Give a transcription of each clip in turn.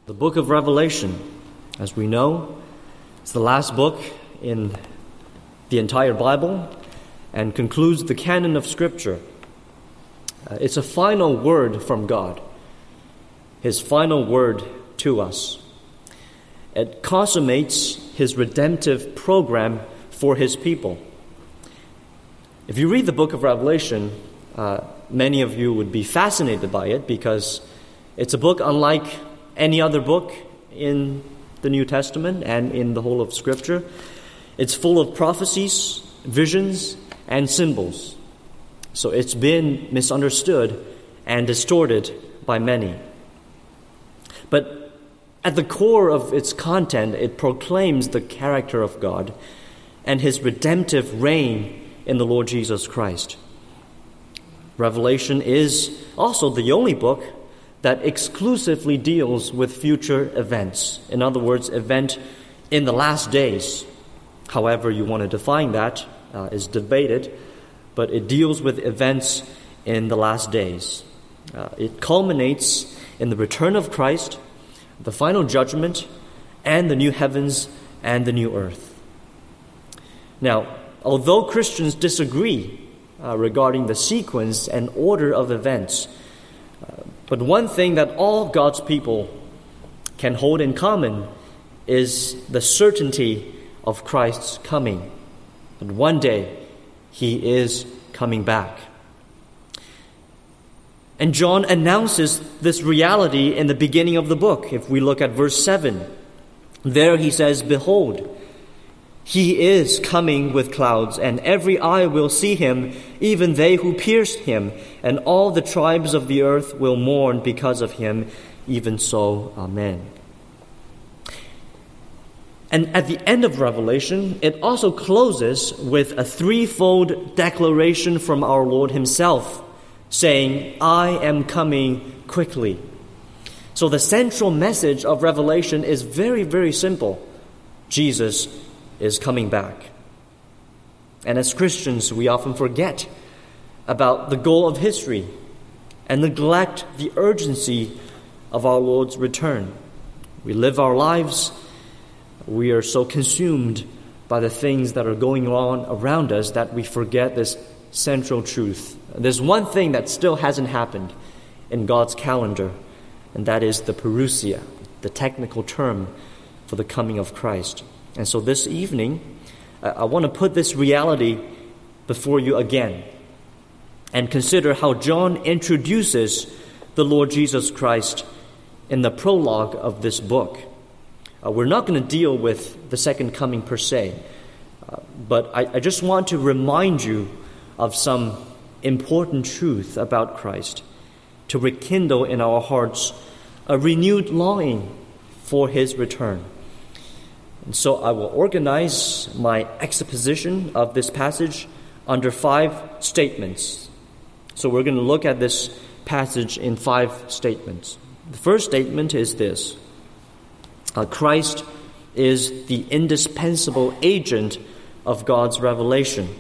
The book of Revelation, as we know, is the last book in the entire Bible and concludes the canon of Scripture. It's a final word from God, His final word to us. It consummates His redemptive program for His people. If you read the book of Revelation, many of you would be fascinated by it because it's a book unlike any other book in the New Testament and in the whole of Scripture. It's full of prophecies, visions, and symbols. So it's been misunderstood and distorted by many. But at the core of its content, it proclaims the character of God and His redemptive reign in the Lord Jesus Christ. Revelation is also the only book that exclusively deals with future events. In other words, event in the last days. However you want to define that is debated, but it deals with events in the last days. It culminates in the return of Christ, the final judgment, and the new heavens and the new earth. Now, although Christians disagree regarding the sequence and order of events, but one thing that all God's people can hold in common is the certainty of Christ's coming. And one day, He is coming back. And John announces this reality in the beginning of the book. If we look at verse 7, there he says, "Behold, He is coming with clouds, and every eye will see Him, even they who pierced Him, and all the tribes of the earth will mourn because of Him. Even so, Amen." And at the end of Revelation, it also closes with a threefold declaration from our Lord Himself, saying, "I am coming quickly." So the central message of Revelation is very, very simple. Jesus is coming back. And as Christians, we often forget about the goal of history and neglect the urgency of our Lord's return. We live our lives. We are so consumed by the things that are going on around us that we forget this central truth. There's one thing that still hasn't happened in God's calendar, and that is the parousia, the technical term for the coming of Christ. And so this evening, I want to put this reality before you again and consider how John introduces the Lord Jesus Christ in the prologue of this book. We're not going to deal with the second coming per se, but I just want to remind you of some important truth about Christ to rekindle in our hearts a renewed longing for His return. And so I will organize my exposition of this passage under 5 statements. So we're going to look at this passage in 5 statements. The first statement is this: Christ is the indispensable agent of God's revelation.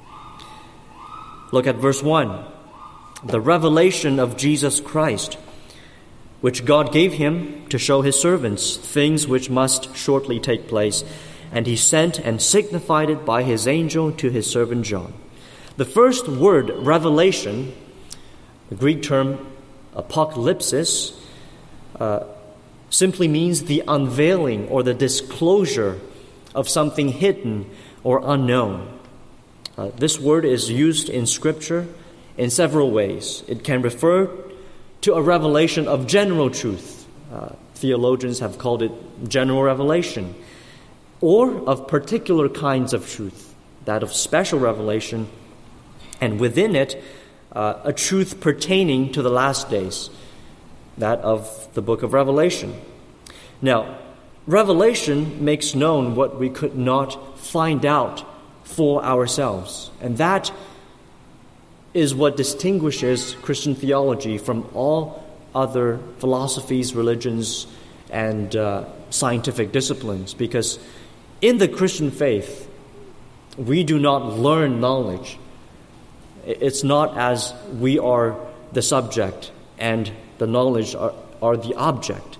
Look at verse 1. The revelation of Jesus Christ, which God gave Him to show His servants things which must shortly take place, and He sent and signified it by His angel to His servant John. The first word, revelation, the Greek term apocalypsis, simply means the unveiling or the disclosure of something hidden or unknown. This word is used in Scripture in several ways. It can refer to a revelation of general truth. Theologians have called it general revelation. Or of particular kinds of truth, that of special revelation, and within it, a truth pertaining to the last days, that of the book of Revelation. Now, Revelation makes known what we could not find out for ourselves, and that is what distinguishes Christian theology from all other philosophies, religions, and scientific disciplines. Because in the Christian faith, we do not learn knowledge. It's not as we are the subject and the knowledge are the object.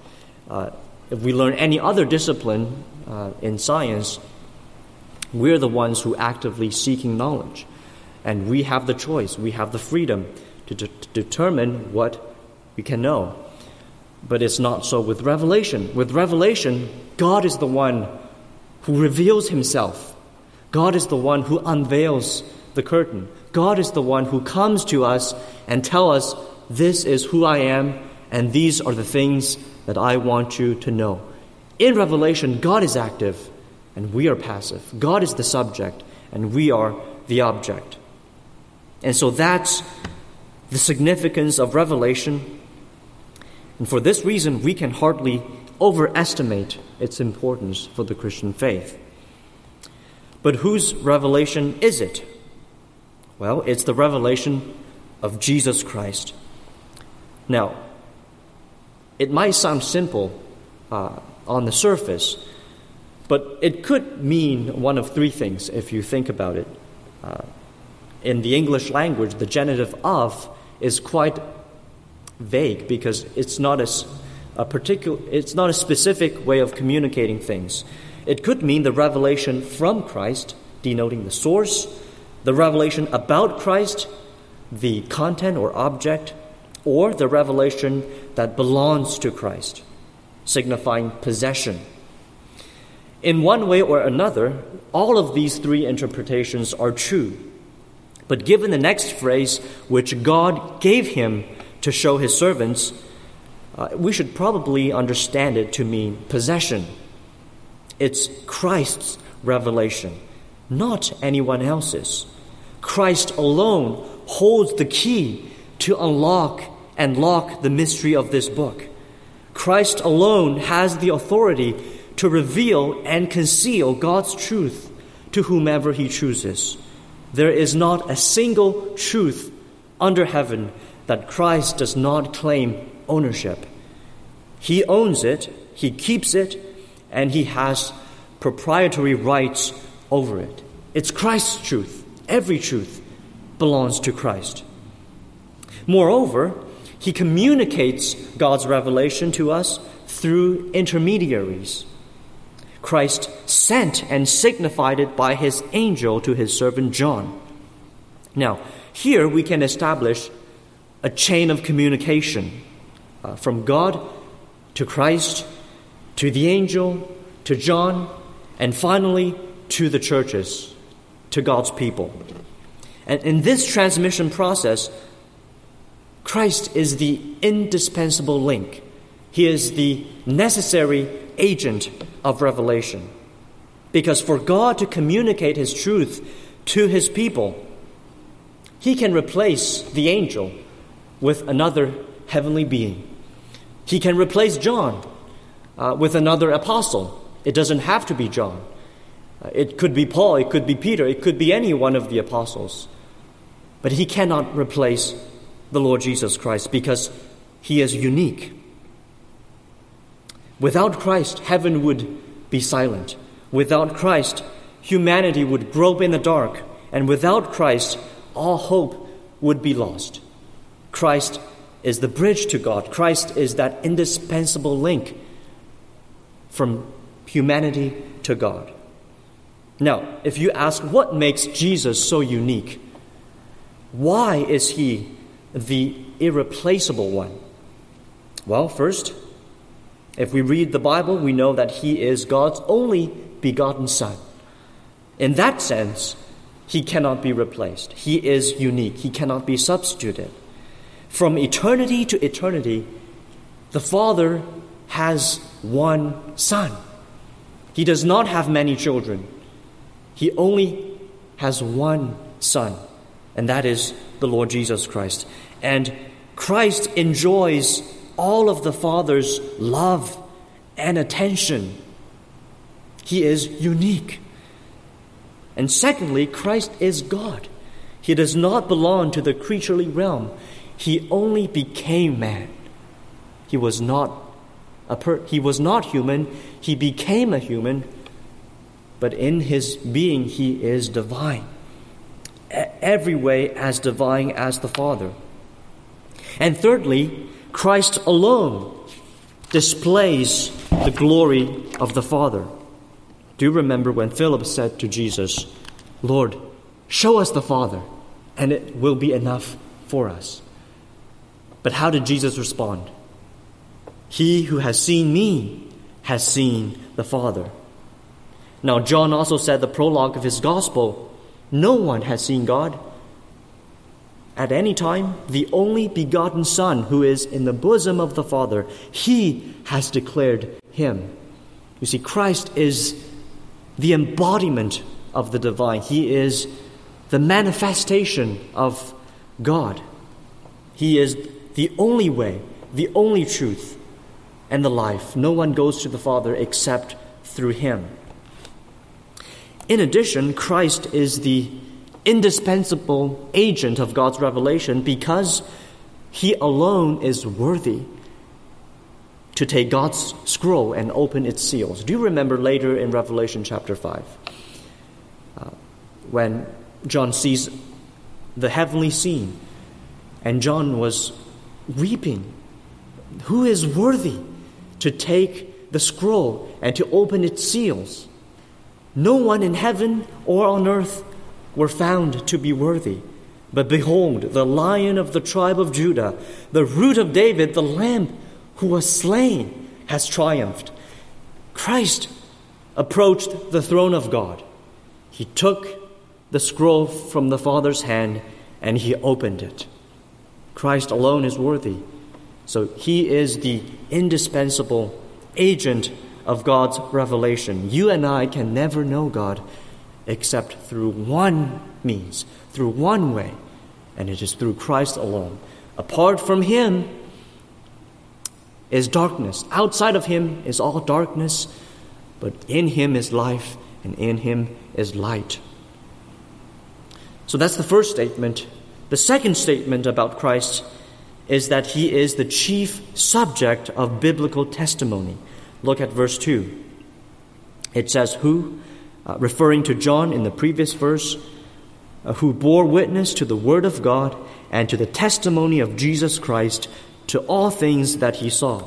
If we learn any other discipline in science, we're the ones who actively seeking knowledge. And we have the choice, we have the freedom to determine what we can know. But it's not so with revelation. With revelation, God is the one who reveals himself. God is the one who unveils the curtain. God is the one who comes to us and tells us, this is who I am, and these are the things that I want you to know. In revelation, God is active, and we are passive. God is the subject, and we are the object. And so that's the significance of revelation. And for this reason, we can hardly overestimate its importance for the Christian faith. But whose revelation is it? Well, it's the revelation of Jesus Christ. Now, it might sound simple on the surface, but it could mean one of three things if you think about it. In the English language, the genitive of is quite vague because it's not a specific way of communicating things. It could mean the revelation from Christ, denoting the source, the revelation about Christ, the content or object, or the revelation that belongs to Christ, signifying possession. In one way or another, all of these three interpretations are true. But given the next phrase, which God gave him to show his servants, we should probably understand it to mean possession. It's Christ's revelation, not anyone else's. Christ alone holds the key to unlock and lock the mystery of this book. Christ alone has the authority to reveal and conceal God's truth to whomever he chooses. There is not a single truth under heaven that Christ does not claim ownership. He owns it, he keeps it, and he has proprietary rights over it. It's Christ's truth. Every truth belongs to Christ. Moreover, he communicates God's revelation to us through intermediaries. Christ sent and signified it by his angel to his servant John. Now, here we can establish a chain of communication from God to Christ, to the angel, to John, and finally to the churches, to God's people. And in this transmission process, Christ is the indispensable link. He is the necessary agent of revelation. Because for God to communicate his truth to his people, he can replace the angel with another heavenly being. He can replace John with another apostle. It doesn't have to be John. It could be Paul, it could be Peter, it could be any one of the apostles. But he cannot replace the Lord Jesus Christ because he is unique. Without Christ, heaven would be silent. Without Christ, humanity would grope in the dark. And without Christ, all hope would be lost. Christ is the bridge to God. Christ is that indispensable link from humanity to God. Now, if you ask what makes Jesus so unique, why is he the irreplaceable one? Well, first, if we read the Bible, we know that he is God's only begotten Son. In that sense, he cannot be replaced. He is unique. He cannot be substituted. From eternity to eternity, the Father has one Son. He does not have many children. He only has one Son, and that is the Lord Jesus Christ. And Christ enjoys all of the Father's love and attention. He is unique. And secondly, Christ is God. He does not belong to the creaturely realm. He only became man. He was not human. He became a human, but in his being he is divine. Every way as divine as the Father. And thirdly, Christ alone displays the glory of the Father. Do you remember when Philip said to Jesus, "Lord, show us the Father, and it will be enough for us"? But how did Jesus respond? "He who has seen me has seen the Father." Now, John also said the prologue of his gospel, "No one has seen God at any time. The only begotten Son who is in the bosom of the Father, he has declared him." You see, Christ is the embodiment of the divine. He is the manifestation of God. He is the only way, the only truth, and the life. No one goes to the Father except through him. In addition, Christ is the indispensable agent of God's revelation because he alone is worthy to take God's scroll and open its seals. Do you remember later in Revelation chapter 5, when John sees the heavenly scene and John was weeping? Who is worthy to take the scroll and to open its seals? No one in heaven or on earth were found to be worthy. But behold, the Lion of the tribe of Judah, the Root of David, the Lamb who was slain, has triumphed. Christ approached the throne of God. He took the scroll from the Father's hand and he opened it. Christ alone is worthy. So he is the indispensable agent of God's revelation. You and I can never know God except through one means, through one way, and it is through Christ alone. Apart from him is darkness. Outside of him is all darkness, but in him is life, and in him is light. So that's the first statement. The second statement about Christ is that he is the chief subject of biblical testimony. Look at verse 2. It says, "Who," referring to John in the previous verse, "who bore witness to the word of God and to the testimony of Jesus Christ, to all things that he saw."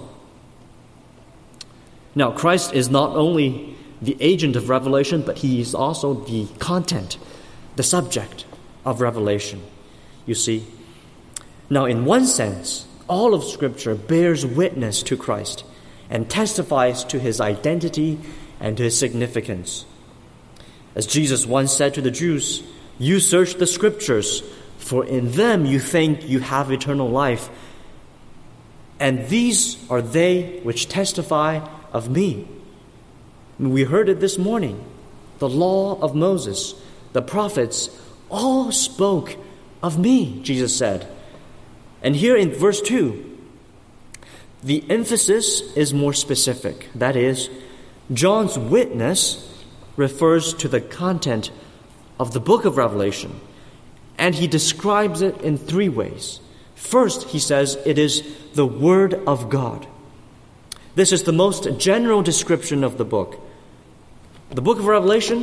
Now, Christ is not only the agent of revelation, but he is also the content, the subject of revelation. You see, now in one sense, all of Scripture bears witness to Christ and testifies to his identity and to his significance. As Jesus once said to the Jews, "You search the Scriptures, for in them you think you have eternal life, and these are they which testify of me." We heard it this morning. The law of Moses, the prophets, all spoke of me, Jesus said. And here in verse 2, the emphasis is more specific. That is, John's witness refers to the content of the book of Revelation, and he describes it in three ways. First, he says it is the Word of God. This is the most general description of the book. The book of Revelation,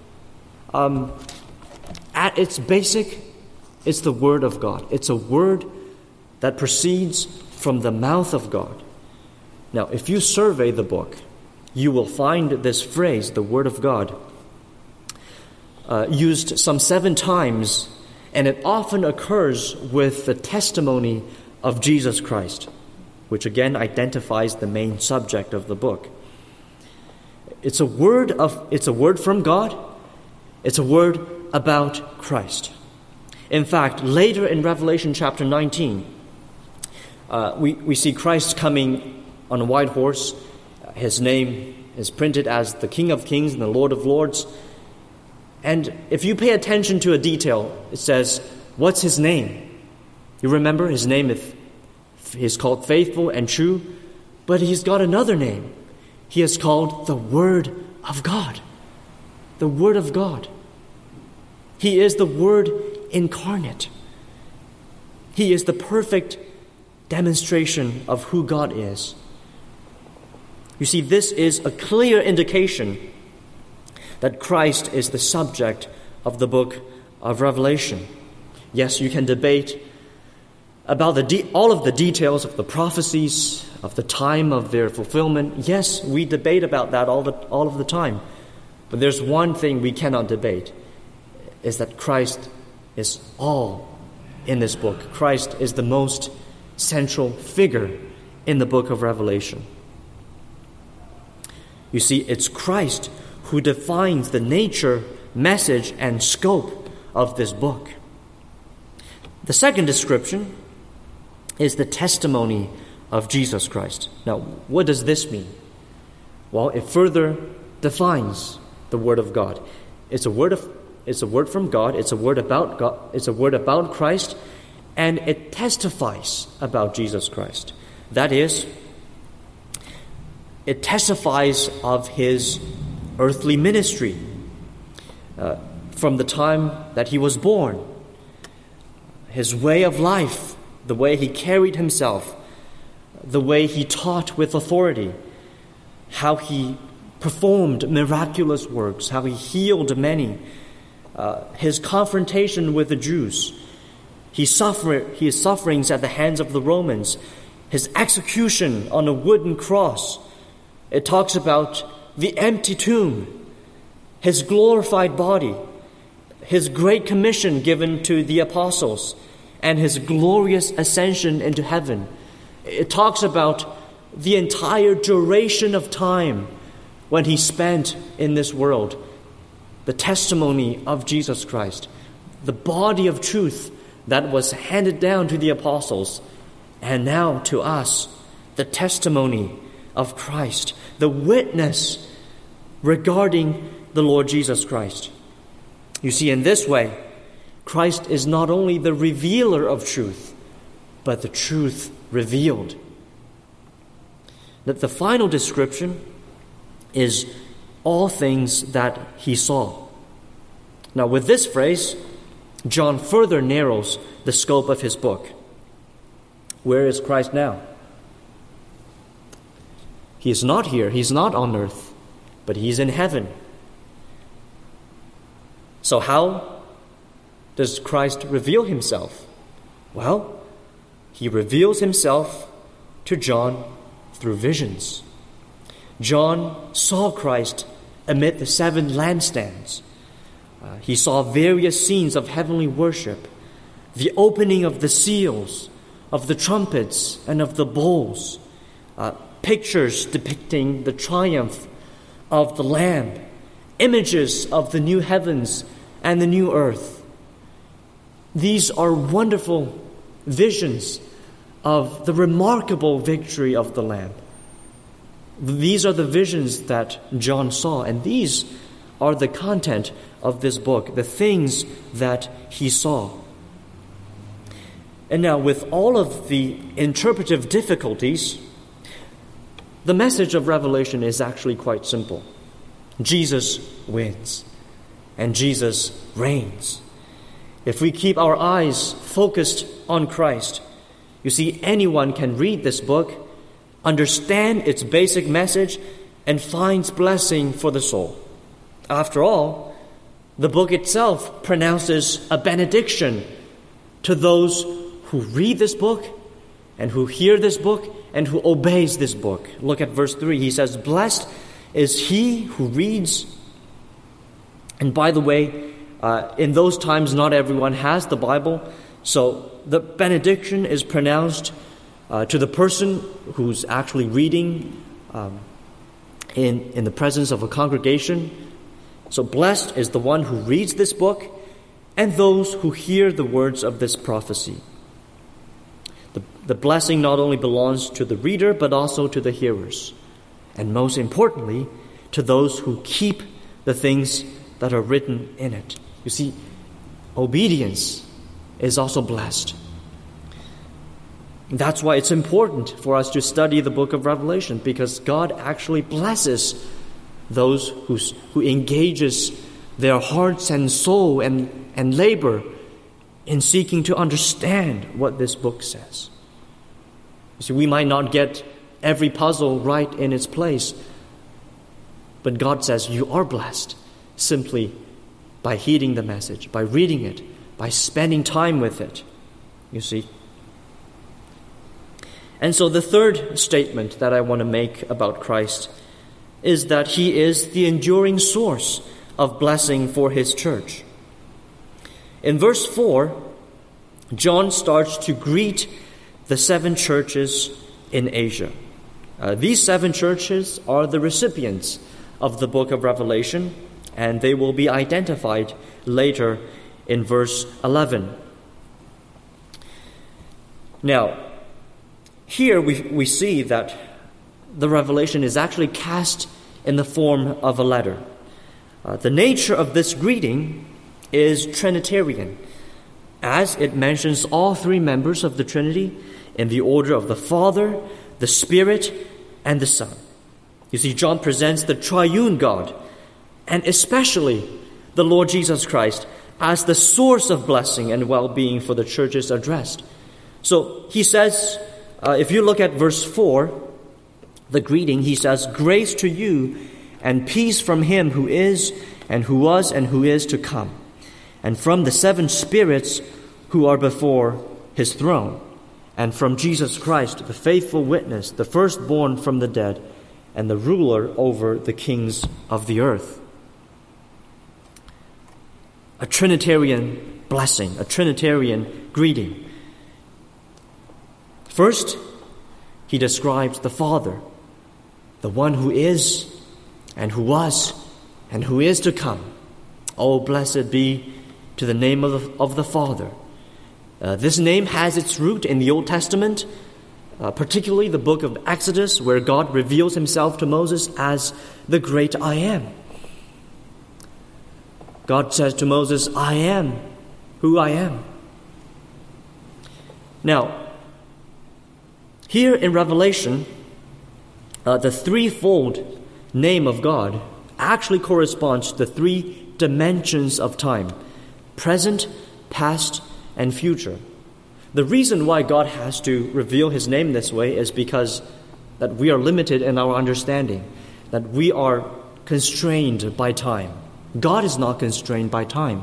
at its basic, it's the Word of God. It's a word that proceeds from the mouth of God. Now, if you survey the book, you will find this phrase, the Word of God, used some 7 times, and it often occurs with the testimony of Jesus Christ, which again identifies the main subject of the book. It's a word from God. It's a word about Christ. In fact, later in Revelation chapter 19, we see Christ coming on a white horse. His name is printed as the King of Kings and the Lord of Lords. And if you pay attention to a detail, it says, what's his name? You remember his name is called Faithful and True, but he's got another name. He is called the Word of God. The Word of God. He is the Word incarnate. He is the perfect demonstration of who God is. You see, this is a clear indication that Christ is the subject of the book of Revelation. Yes, you can debate about all of the details of the prophecies, of the time of their fulfillment. Yes, we debate about that all of the time. But there's one thing we cannot debate, is that Christ is all in this book. Christ is the most central figure in the book of Revelation. You see, it's Christ who defines the nature, message, and scope of this book. The second description is the testimony of Jesus Christ. Now, what does this mean? Well, it further defines the Word of God. It's a word from God. It's a word about God. It's a word about Christ, and it testifies about Jesus Christ. That is, it testifies of his earthly ministry from the time that he was born, his way of life, the way he carried himself, the way he taught with authority, how he performed miraculous works, how he healed many, his confrontation with the Jews, his sufferings at the hands of the Romans, his execution on a wooden cross. It talks about the empty tomb, his glorified body, his great commission given to the apostles, and his glorious ascension into heaven. It talks about the entire duration of time when he spent in this world, the testimony of Jesus Christ, the body of truth that was handed down to the apostles, and now to us, the testimony of Christ, the witness regarding the Lord Jesus Christ. You see, in this way, Christ is not only the revealer of truth, but the truth revealed. That the final description is all things that he saw. Now, with this phrase, John further narrows the scope of his book. Where is Christ now? He is not here. He's not on earth, but he's in heaven. So how does Christ reveal himself? Well, he reveals himself to John through visions. John saw Christ amid the 7 lampstands. He saw various scenes of heavenly worship, the opening of the seals, of the trumpets, and of the bowls, pictures depicting the triumph of the Lamb, images of the new heavens and the new earth. These are wonderful visions of the remarkable victory of the Lamb. These are the visions that John saw, and these are the content of this book, the things that he saw. And now, with all of the interpretive difficulties, the message of Revelation is actually quite simple. Jesus wins, and Jesus reigns. If we keep our eyes focused on Christ, you see, anyone can read this book, understand its basic message, and finds blessing for the soul. After all, the book itself pronounces a benediction to those who read this book and who hear this book and who obeys this book. Look at verse 3. He says, "Blessed is he who reads." And by the way, in those times, not everyone has the Bible, so the benediction is pronounced to the person who's actually reading in the presence of a congregation. So blessed is the one who reads this book and those who hear the words of this prophecy. The blessing not only belongs to the reader, but also to the hearers. And most importantly, to those who keep the things that are written in it. You see, obedience is also blessed. That's why it's important for us to study the book of Revelation, because God actually blesses those who engages their hearts and soul and labor in seeking to understand what this book says. You see, we might not get every puzzle right in its place, but God says you are blessed simply by heeding the message, by reading it, by spending time with it. You see, And so the third statement that I want to make about Christ is that he is the enduring source of blessing for his church. In verse 4, John starts to greet the 7 churches in Asia. These 7 churches are the recipients of the book of Revelation, and they will be identified later in verse 11. Now, here we see that the revelation is actually cast in the form of a letter. The nature of this greeting is Trinitarian, as it mentions all 3 members of the Trinity in the order of the Father, the Spirit, and the Son. You see, John presents the triune God, and especially the Lord Jesus Christ, as the source of blessing and well-being for the churches addressed. So he says, if you look at verse 4, the greeting, he says, "Grace to you and peace from him who is, and who was, and who is to come, and from the 7 spirits who are before his throne, and from Jesus Christ, the faithful witness, the firstborn from the dead, and the ruler over the kings of the earth." A Trinitarian blessing, a Trinitarian greeting. First, he describes the Father, the one who is, and who was, and who is to come. Oh, blessed be to the name of the Father. This name has its root in the Old Testament, particularly the book of Exodus, where God reveals himself to Moses as the great I am. God says to Moses, "I am who I am." Now, here in Revelation, the threefold name of God actually corresponds to the 3 dimensions of time: present, past, and future. The reason why God has to reveal his name this way is because that we are limited in our understanding, that we are constrained by time. God is not constrained by time.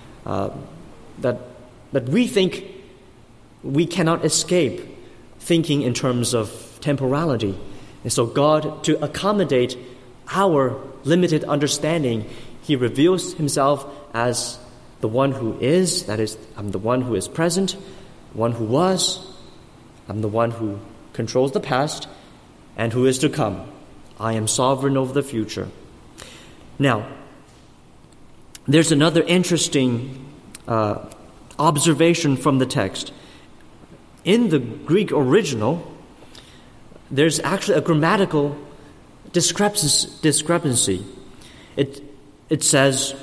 That we think we cannot escape thinking in terms of temporality. And so God, to accommodate our limited understanding, he reveals himself as the one who is, that is, I'm the one who is present, the one who was, I'm the one who controls the past, and who is to come. I am sovereign over the future. Now, there's another interesting observation from the text. In the Greek original, there's actually a grammatical discrepancy. It says,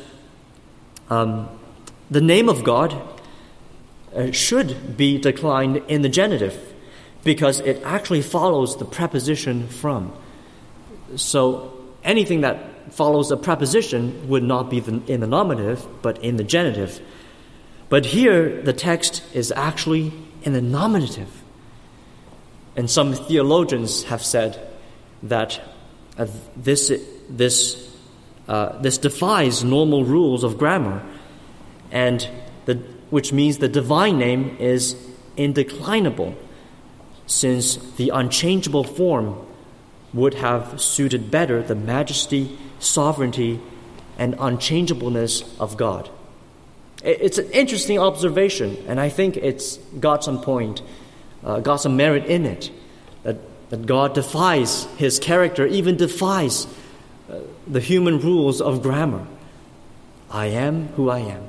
the name of God should be declined in the genitive, because it actually follows the preposition from. So anything that follows a preposition would not be in the nominative, but in the genitive. But here, the text is actually in the nominative. And some theologians have said that this defies normal rules of grammar, and which means the divine name is indeclinable, since the unchangeable form would have suited better the majesty, sovereignty, and unchangeableness of God. It's an interesting observation, and I think it's got some point, got some merit in it, that God defies his character, even defies the human rules of grammar. I am who I am.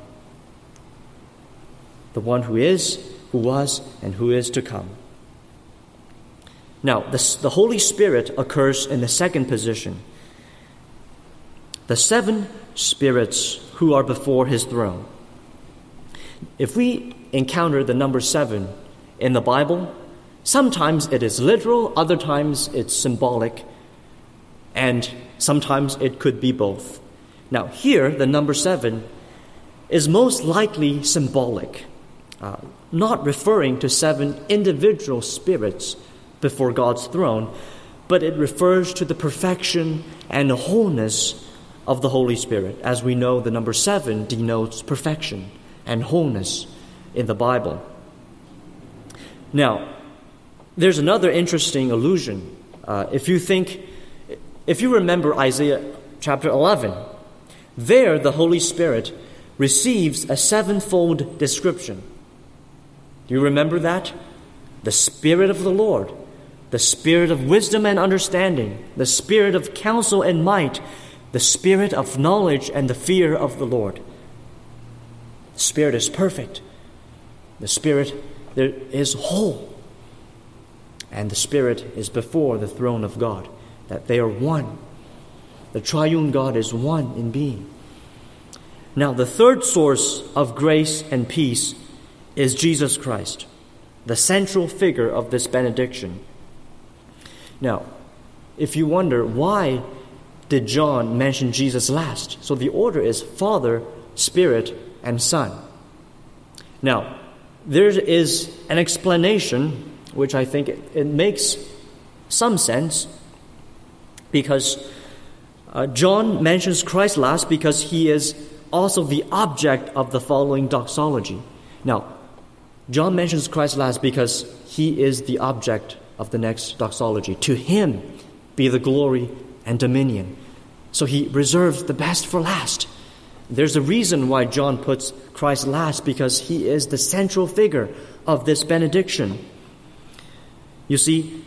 The one who is, who was, and who is to come. Now, the Holy Spirit occurs in the second position. The 7 spirits who are before his throne. If we encounter the number 7 in the Bible, sometimes it is literal, other times it's symbolic, and sometimes it could be both. Now, here, the number 7 is most likely symbolic, not referring to 7 individual spirits before God's throne, but it refers to the perfection and wholeness of the Holy Spirit. As we know, the number 7 denotes perfection and wholeness in the Bible. Now, There's another interesting allusion. If you remember Isaiah chapter 11, there the Holy Spirit receives a sevenfold description. Do you remember that? The Spirit of the Lord, the Spirit of wisdom and understanding, the Spirit of counsel and might, the Spirit of knowledge and the fear of the Lord. The Spirit is perfect. The Spirit is whole. And the Spirit is before the throne of God, that they are one. The triune God is one in being. Now, the third source of grace and peace is Jesus Christ, the central figure of this benediction. Now, if you wonder, why did John mention Jesus last? So the order is Father, Spirit, and Son. Now, there is an explanation which I think it makes some sense, because John mentions Christ last because he is also the object of the following doxology. Now, John mentions Christ last because he is the object of the next doxology. To him be the glory and dominion. So he reserves the best for last. There's a reason why John puts Christ last, because he is the central figure of this benediction. You see,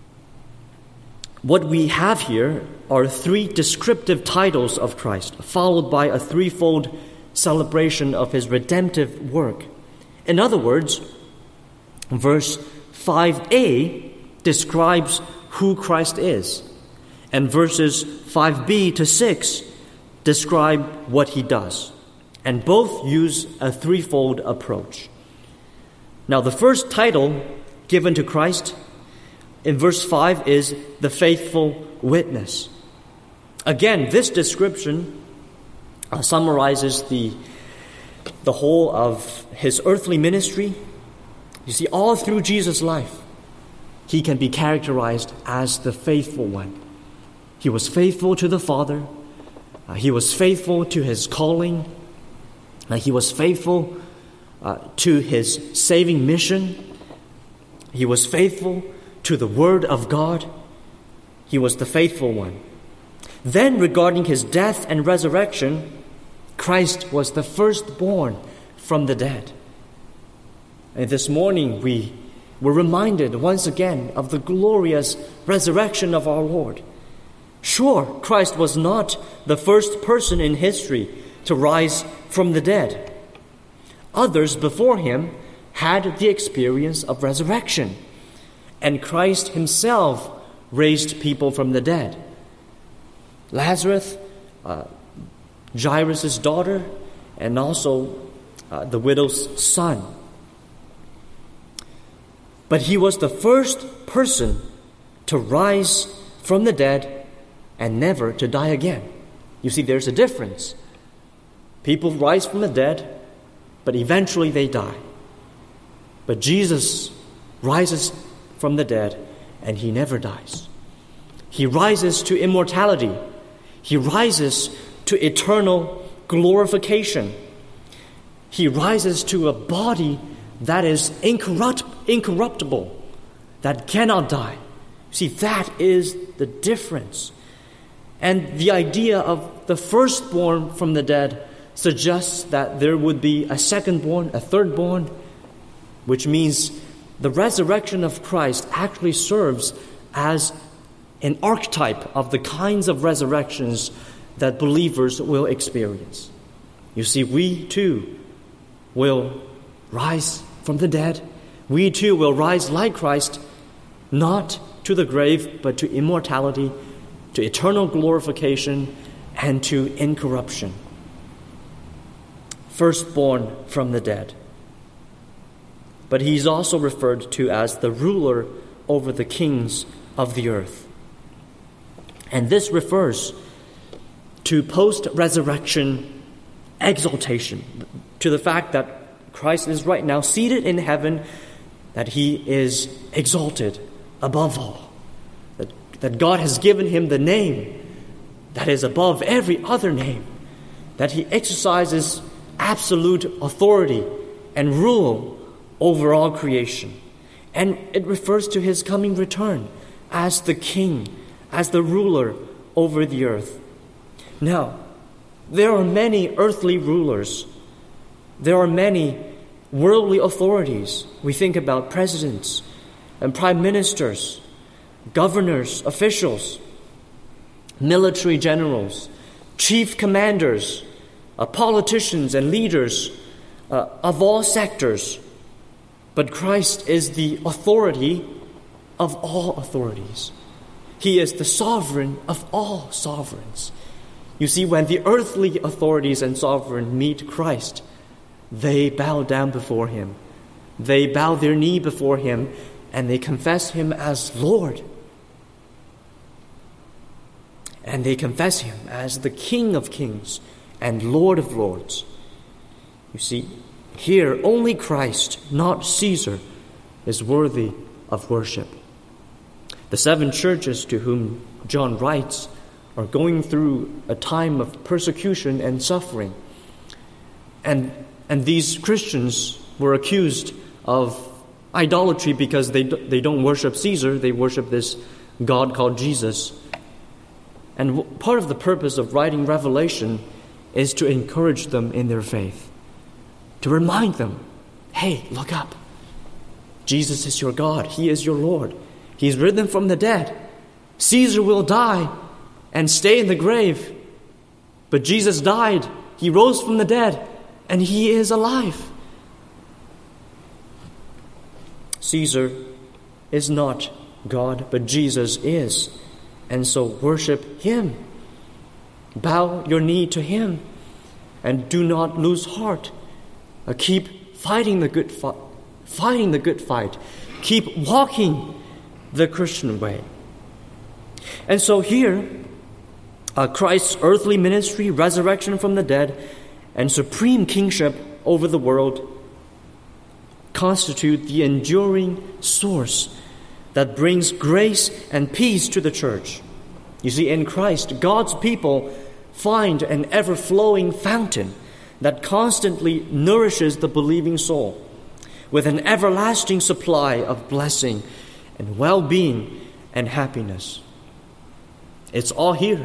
what we have here are three descriptive titles of Christ, followed by a threefold celebration of his redemptive work. In other words, verse 5a describes who Christ is, and verses 5b to 6 describe what he does. And both use a threefold approach. Now, the first title given to Christ in verse 5 is the faithful witness. Again, this description summarizes the whole of his earthly ministry. You see, all through Jesus' life, he can be characterized as the faithful one. He was faithful to the Father. He was faithful to his calling. He was faithful to his saving mission. He was faithful to the Word of God. He was the faithful one. Then, regarding his death and resurrection, Christ was the firstborn from the dead. And this morning we were reminded once again of the glorious resurrection of our Lord. Sure, Christ was not the first person in history to rise from the dead. Others before him had the experience of resurrection, and Christ himself raised people from the dead. Lazarus, Jairus' daughter, and also the widow's son. But he was the first person to rise from the dead and never to die again. You see, there's a difference. People rise from the dead, but eventually they die. But Jesus rises from the dead, and he never dies. He rises to immortality. He rises to eternal glorification. He rises to a body that is incorruptible, that cannot die. See, that is the difference. And the idea of the firstborn from the dead suggests that there would be a secondborn, a thirdborn, which means the resurrection of Christ actually serves as an archetype of the kinds of resurrections that believers will experience. You see, we too will rise from the dead. We too will rise like Christ, not to the grave, but to immortality, to eternal glorification, and to incorruption. Firstborn from the dead. But he's also referred to as the ruler over the kings of the earth. And this refers to post-resurrection exaltation, to the fact that Christ is right now seated in heaven, that he is exalted above all, that God has given him the name that is above every other name, that he exercises absolute authority and rule over all creation. And it refers to his coming return as the king, as the ruler over the earth. Now, there are many earthly rulers. There are many worldly authorities. We think about presidents and prime ministers, governors, officials, military generals, chief commanders, politicians and leaders of all sectors. But Christ is the authority of all authorities. He is the sovereign of all sovereigns. You see, when the earthly authorities and sovereign meet Christ, they bow down before him. They bow their knee before him, and they confess him as Lord. And they confess him as the King of kings and Lord of lords. You see, here only Christ, not Caesar, is worthy of worship. The 7 churches to whom John writes are going through a time of persecution and suffering. And these Christians were accused of idolatry because they don't worship Caesar, they worship this God called Jesus. And part of the purpose of writing Revelation is to encourage them in their faith. To remind them, hey, look up. Jesus is your God. He is your Lord. He's risen from the dead. Caesar will die and stay in the grave. But Jesus died. He rose from the dead. And he is alive. Caesar is not God, but Jesus is. And so worship him. Bow your knee to him. And do not lose heart. Keep fighting the good fight. Keep walking the Christian way. And so here, Christ's earthly ministry, resurrection from the dead, and supreme kingship over the world constitute the enduring source that brings grace and peace to the church. You see, in Christ, God's people find an ever-flowing fountain that constantly nourishes the believing soul with an everlasting supply of blessing and well-being and happiness. It's all here.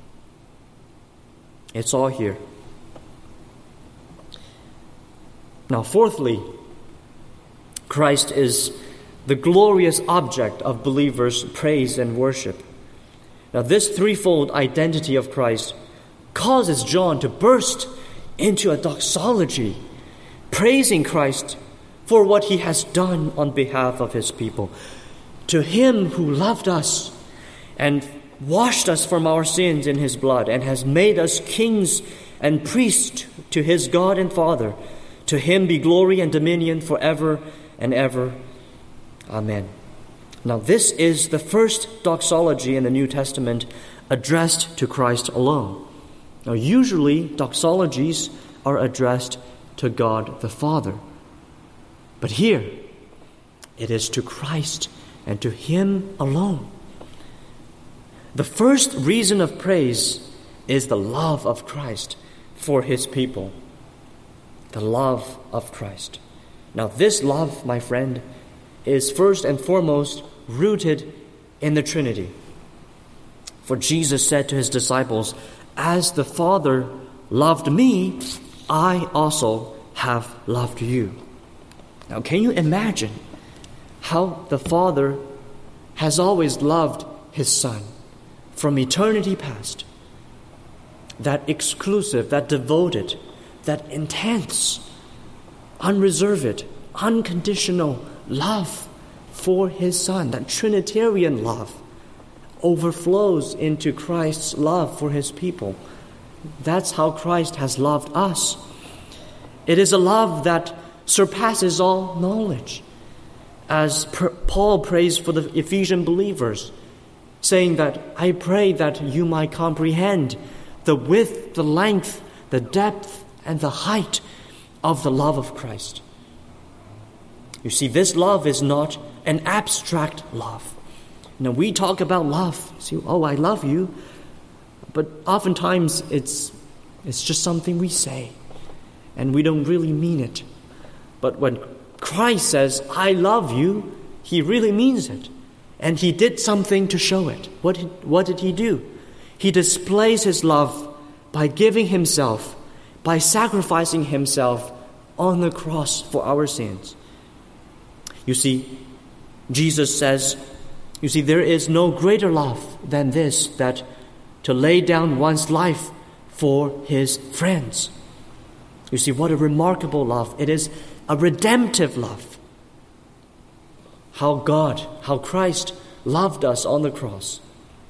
It's all here. Now, fourthly, Christ is the glorious object of believers' praise and worship. Now, this threefold identity of Christ causes John to burst into a doxology, praising Christ for what he has done on behalf of his people. To him who loved us and washed us from our sins in his blood and has made us kings and priests to his God and Father, to him be glory and dominion forever and ever. Amen. Now, this is the first doxology in the New Testament addressed to Christ alone. Now, usually, doxologies are addressed to God the Father. But here, it is to Christ and to him alone. The first reason of praise is the love of Christ for his people. The love of Christ. Now, this love, my friend, is first and foremost rooted in the Trinity. For Jesus said to his disciples, "As the Father loved me, I also have loved you." Now, can you imagine how the Father has always loved his Son from eternity past? That exclusive, that devoted, that intense, unreserved, unconditional love for his Son, that Trinitarian love, overflows into Christ's love for his people. That's how Christ has loved us. It is a love that surpasses all knowledge, as Paul prays for the Ephesian believers, saying that, "I pray that you might comprehend the width, the length, the depth, and the height of the love of Christ." You see, this love is not an abstract love. Now, we talk about love. See, oh, I love you. But oftentimes it's just something we say, and we don't really mean it. But when Christ says, "I love you," He really means it. And he did something to show it. What did he do? He displays his love by giving himself, by sacrificing himself on the cross for our sins. You see, Jesus says, there is no greater love than this, that to lay down one's life for his friends. You see, what a remarkable love. It is a redemptive love. How Christ loved us on the cross.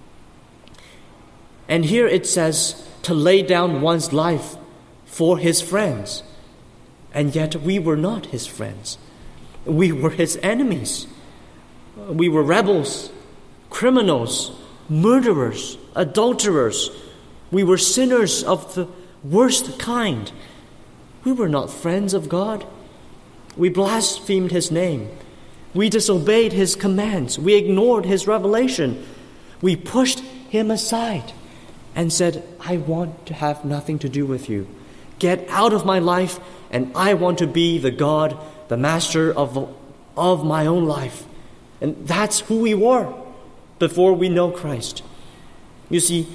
And here it says to lay down one's life for his friends. And yet we were not his friends. We were his enemies. We were rebels, criminals, murderers, adulterers. We were sinners of the worst kind. We were not friends of God. We blasphemed his name. We disobeyed his commands. We ignored his revelation. We pushed him aside and said, I want to have nothing to do with you. Get out of my life, and I want to be the God, the master of my own life. And that's who we were before we know Christ. You see,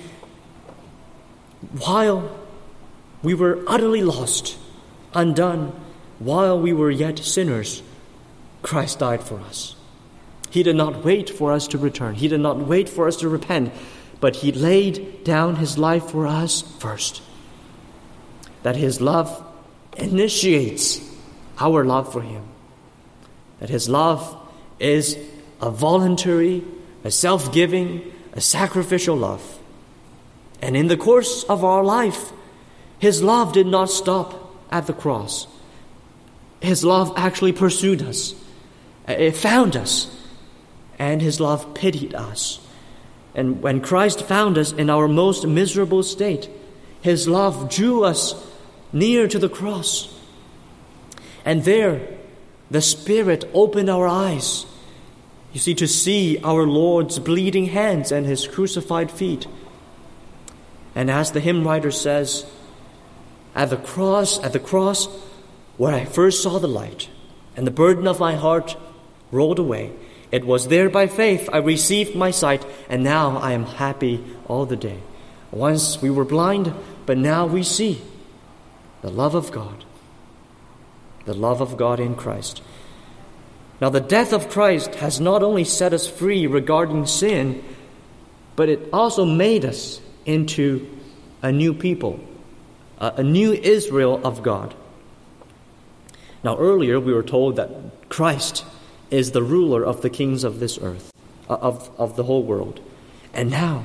while we were utterly lost, undone, while we were yet sinners, Christ died for us. He did not wait for us to return. He did not wait for us to repent, but he laid down his life for us first. That his love initiates our love for him. That his love is a voluntary, a self-giving, a sacrificial love. And in the course of our life, his love did not stop at the cross. His love actually pursued us. It found us. And his love pitied us. And when Christ found us in our most miserable state, his love drew us near to the cross. And there, the Spirit opened our eyes, you see, to see our Lord's bleeding hands and his crucified feet. And as the hymn writer says, at the cross, where I first saw the light, and the burden of my heart rolled away, it was there by faith I received my sight, and now I am happy all the day. Once we were blind, but now we see the love of God. The love of God in Christ. Now, the death of Christ has not only set us free regarding sin, but it also made us into a new people, a new Israel of God. Now, earlier we were told that Christ is the ruler of the kings of this earth, of the whole world. And now,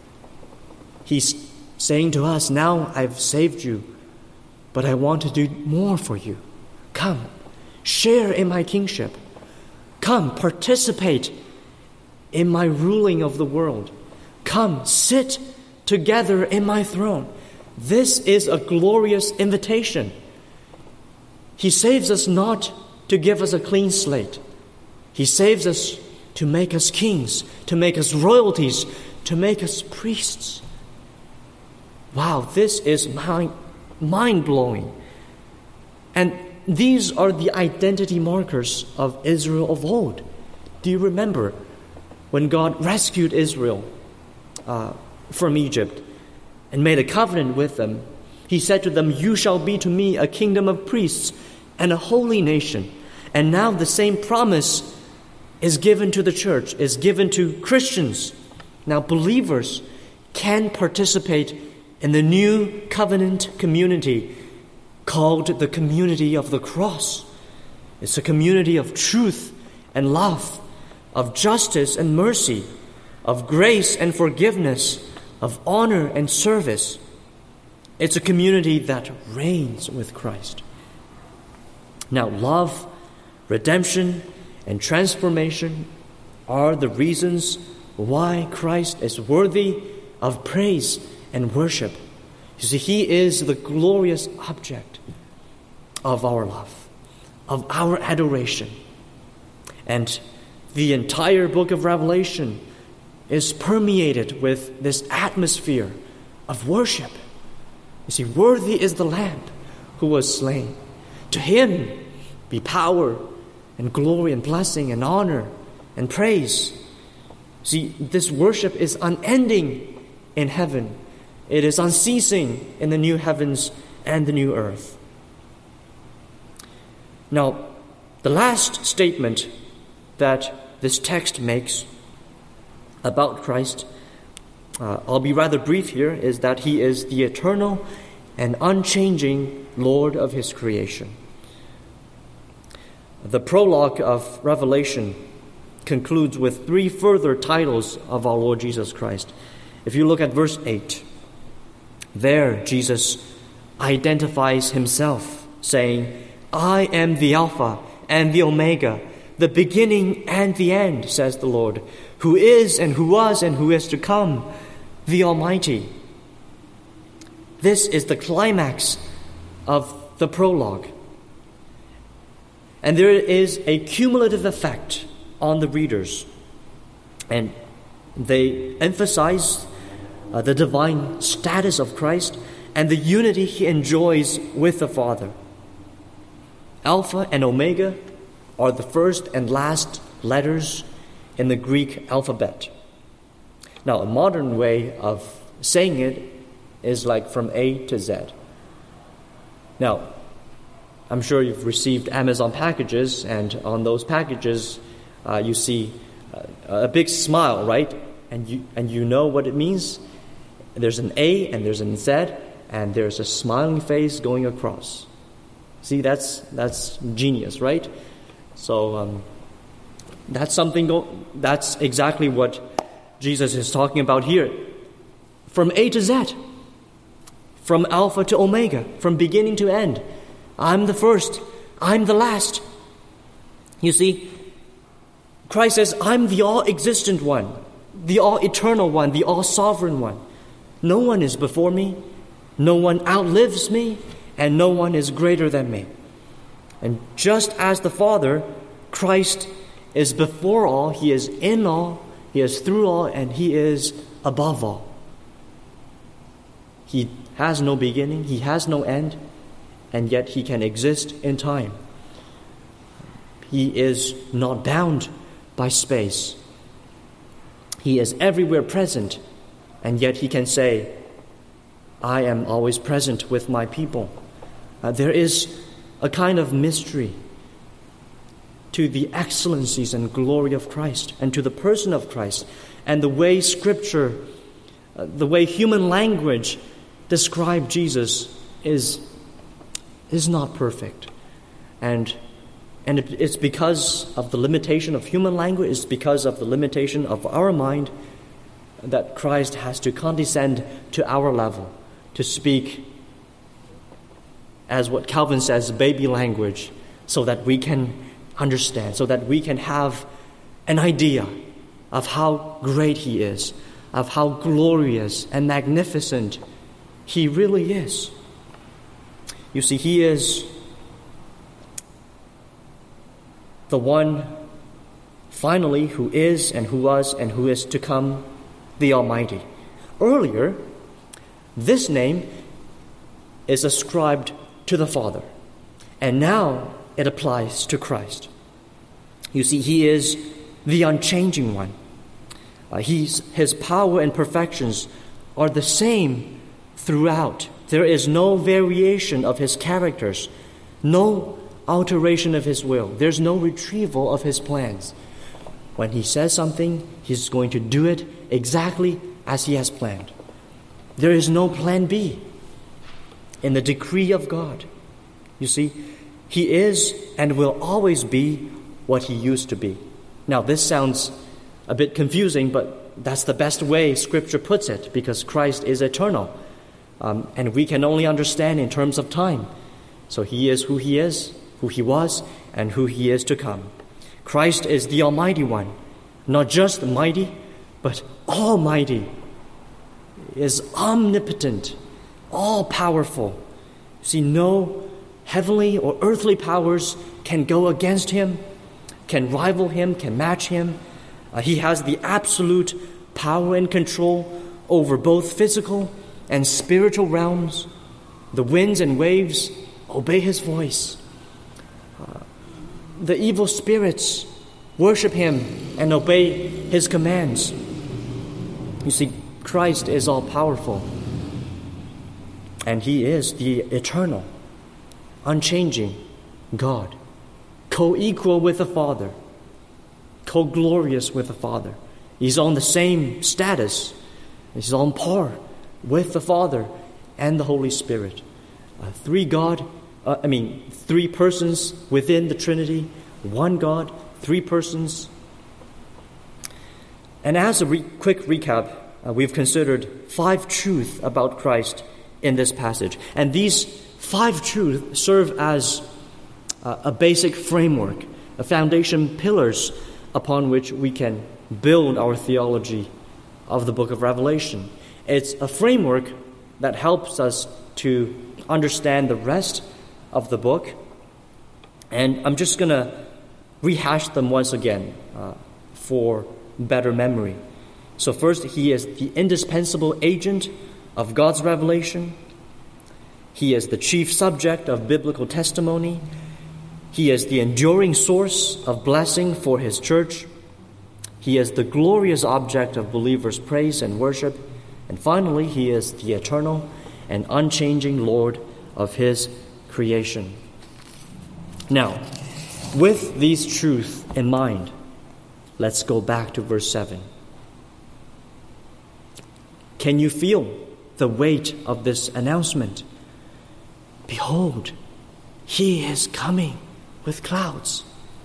he's saying to us, now I've saved you, but I want to do more for you. Come, share in my kingship. Come, participate in my ruling of the world. Come, sit together in my throne. This is a glorious invitation. He saves us not to give us a clean slate. He saves us to make us kings, to make us royalties, to make us priests. Wow, this is mind-blowing. And these are the identity markers of Israel of old. Do you remember when God rescued Israel from Egypt and made a covenant with them? He said to them, you shall be to me a kingdom of priests and a holy nation. And now the same promise is given to the church, is given to Christians. Now believers can participate in the new covenant community called the community of the cross. It's a community of truth and love, of justice and mercy, of grace and forgiveness, of honor and service. It's a community that reigns with Christ. Now, love, redemption, and transformation are the reasons why Christ is worthy of praise and worship. You see, he is the glorious object of our love, of our adoration. And the entire book of Revelation is permeated with this atmosphere of worship. You see, worthy is the Lamb who was slain. To him be power and glory and blessing and honor and praise. See, this worship is unending in heaven. It is unceasing in the new heavens and the new earth. Now, the last statement that this text makes about Christ, I'll be rather brief here, is that he is the eternal and unchanging Lord of his creation. The prologue of Revelation concludes with 3 further titles of our Lord Jesus Christ. If you look at verse 8, there Jesus identifies himself, saying, I am the Alpha and the Omega, the beginning and the end, says the Lord, who is and who was and who is to come, the Almighty. This is the climax of the prologue. And there is a cumulative effect on the readers. And they emphasize the divine status of Christ and the unity he enjoys with the Father. Alpha and Omega are the first and last letters in the Greek alphabet. Now, a modern way of saying it is like from A to Z. Now, I'm sure you've received Amazon packages, and on those packages you see a big smile, right? And you know what it means. There's an A and there's an Z, and there's a smiling face going across. See, that's genius, right? So that's exactly what Jesus is talking about here. From A to Z, from Alpha to Omega, from beginning to end. I'm the first, I'm the last. You see, Christ says, I'm the all-existent one, the all-eternal one, the all-sovereign one. No one is before me, no one outlives me, and no one is greater than me. And just as the Father, Christ is before all, he is in all, he is through all, and he is above all. He has no beginning, he has no end, and yet he can exist in time. He is not bound by space. He is everywhere present, and yet he can say, I am always present with my people. There is a kind of mystery to the excellencies and glory of Christ, and to the person of Christ, and the way Scripture, the way human language describe Jesus is not perfect. And it's because of the limitation of human language, it's because of the limitation of our mind that Christ has to condescend to our level, to speak, as what Calvin says, baby language, so that we can understand, so that we can have an idea of how great he is, of how glorious and magnificent he really is. You see, he is the one, finally, who is and who was and who is to come, the Almighty. Earlier, this name is ascribed to the Father, and now it applies to Christ. You see, he is the unchanging one. His power and perfections are the same throughout. There is no variation of his characters, no alteration of his will. There's no retrieval of his plans. When he says something, he's going to do it exactly as he has planned. There is no plan B in the decree of God. You see, he is and will always be what he used to be. Now, this sounds a bit confusing, but that's the best way Scripture puts it, because Christ is eternal. And we can only understand in terms of time. So he is, who he was, and who he is to come. Christ is the Almighty One, not just mighty, but almighty. He is omnipotent, all-powerful. See, no heavenly or earthly powers can go against him, can rival him, can match him. He has the absolute power and control over both physical and spiritual realms. The winds and waves obey his voice. The evil spirits worship Him, and obey His commands. You see, Christ is all-powerful, and He is the eternal, unchanging God, co-equal with the Father, co-glorious with the Father. He's on the same status. He's on par with the Father and the Holy Spirit. Three persons within the Trinity, one God, three persons. And as a quick recap, we've considered 5 truths about Christ in this passage. And these 5 truths serve as a basic framework, a foundation pillars upon which we can build our theology of the book of Revelation. It's a framework that helps us to understand the rest of the book. And I'm just going to rehash them once again for better memory. So first, He is the indispensable agent of God's revelation. He is the chief subject of biblical testimony. He is the enduring source of blessing for His church. He is the glorious object of believers' praise and worship. And finally, He is the eternal and unchanging Lord of His creation. Now, with these truths in mind, let's go back to verse 7. Can you feel the weight of this announcement? Behold, He is coming with clouds.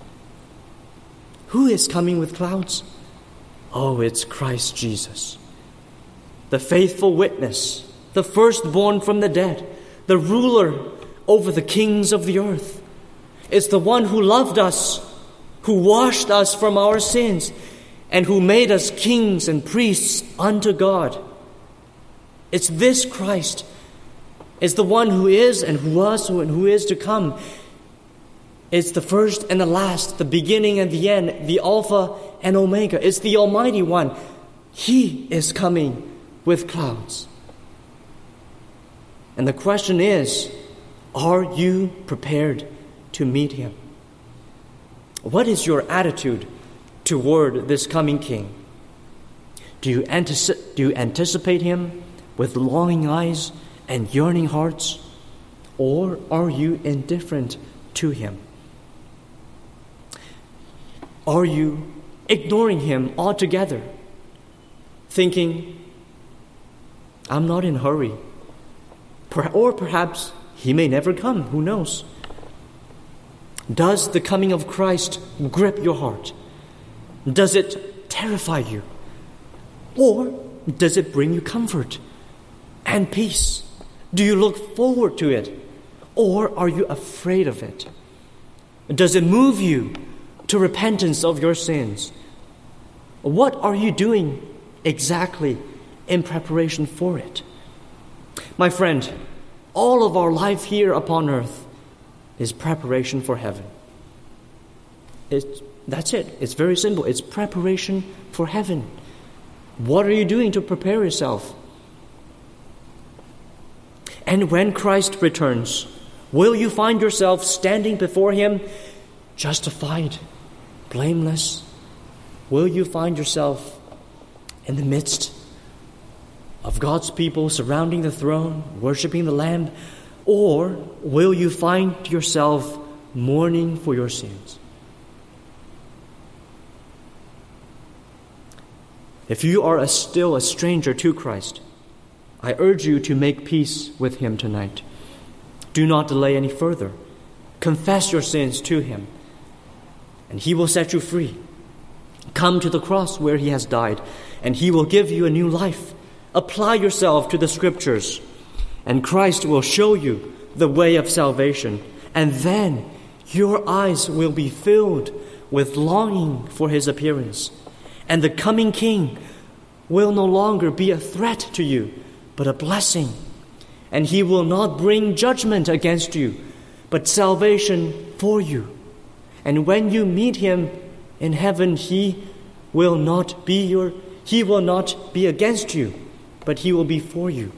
Who is coming with clouds? Oh, it's Christ Jesus, the faithful witness, the firstborn from the dead, the ruler over the kings of the earth. It's the one who loved us, who washed us from our sins, and who made us kings and priests unto God. It's this Christ. It's the one who is and who was and who is to come. It's the first and the last, the beginning and the end, the Alpha and Omega. It's the Almighty One. He is coming with clouds. And the question is, are you prepared to meet Him? What is your attitude toward this coming King? Do you anticipate Him with longing eyes and yearning hearts? Or are you indifferent to Him? Are you ignoring Him altogether, thinking, I'm not in a hurry? Or perhaps He may never come, who knows? Does the coming of Christ grip your heart? Does it terrify you? Or does it bring you comfort and peace? Do you look forward to it? Or are you afraid of it? Does it move you to repentance of your sins? What are you doing exactly in preparation for it? My friend, all of our life here upon earth is preparation for heaven. That's it. It's very simple. It's preparation for heaven. What are you doing to prepare yourself? And when Christ returns, will you find yourself standing before Him justified, blameless? Will you find yourself in the midst of God's people surrounding the throne, worshiping the Lamb? Or will you find yourself mourning for your sins? If you are still a stranger to Christ, I urge you to make peace with Him tonight. Do not delay any further. Confess your sins to Him, and He will set you free. Come to the cross where He has died, and He will give you a new life. Apply yourself to the Scriptures, and Christ will show you the way of salvation, and then your eyes will be filled with longing for His appearance, and the coming King will no longer be a threat to you, but a blessing. And He will not bring judgment against you, but salvation for you. And when you meet Him in heaven, He will not be against you, but He will be for you.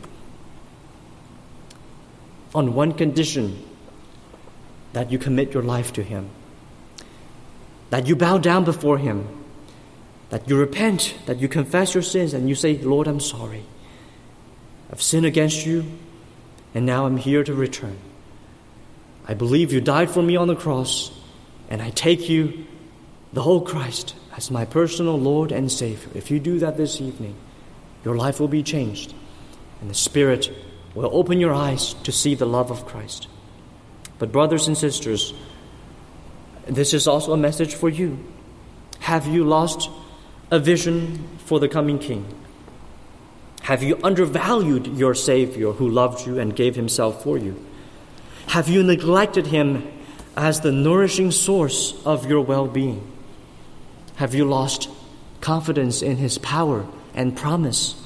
On one condition, that you commit your life to Him. that you bow down before Him, that you repent, that you confess your sins, and you say, Lord, I'm sorry. I've sinned against you, and now I'm here to return. I believe you died for me on the cross, and I take you, the whole Christ, as my personal Lord and Savior. If you do that this evening, your life will be changed, and the Spirit will open your eyes to see the love of Christ. But brothers and sisters, this is also a message for you. Have you lost a vision for the coming King? Have you undervalued your Savior who loved you and gave Himself for you? Have you neglected Him as the nourishing source of your well-being? Have you lost confidence in His power and promise?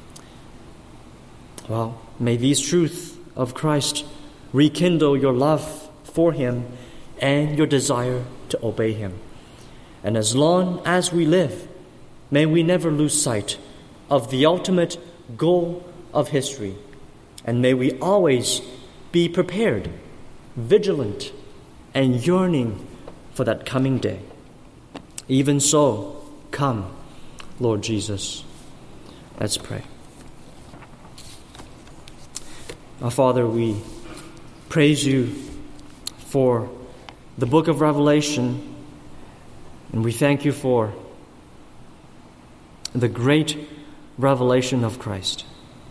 Well, may these truths of Christ rekindle your love for Him and your desire to obey Him. And as long as we live, may we never lose sight of the ultimate goal of history. And may we always be prepared, vigilant, and yearning for that coming day. Even so, come, Lord Jesus. Let's pray. Our Father, we praise you for the book of Revelation, and we thank you for the great revelation of Christ.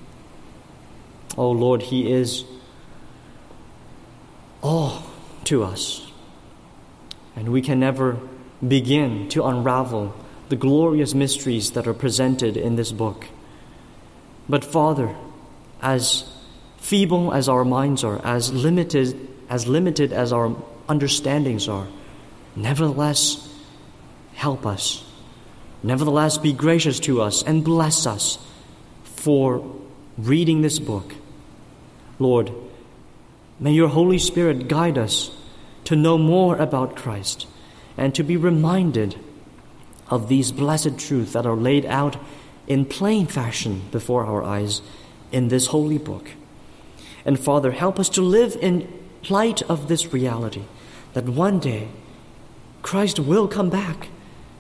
Oh Lord, He is all to us, and we can never begin to unravel the glorious mysteries that are presented in this book. But Father, as feeble as our minds are, as limited as our understandings are, nevertheless, help us. Nevertheless, be gracious to us and bless us for reading this book. Lord, may your Holy Spirit guide us to know more about Christ and to be reminded of these blessed truths that are laid out in plain fashion before our eyes in this holy book. And Father, help us to live in light of this reality, that one day Christ will come back.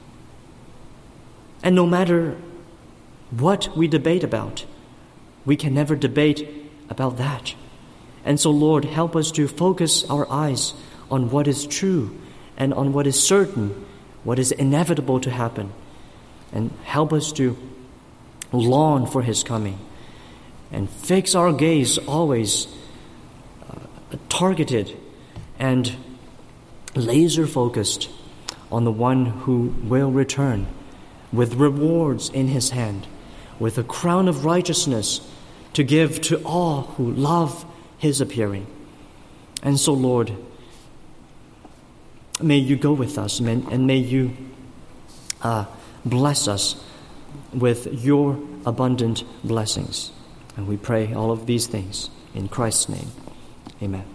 And no matter what we debate about, we can never debate about that. And so, Lord, help us to focus our eyes on what is true and on what is certain, what is inevitable to happen. And help us to long for His coming and fix our gaze always targeted and laser-focused on the one who will return with rewards in His hand, with a crown of righteousness to give to all who love His appearing. And so, Lord, may you go with us, and may you bless us with your abundant blessings. And we pray all of these things in Christ's name. Amen.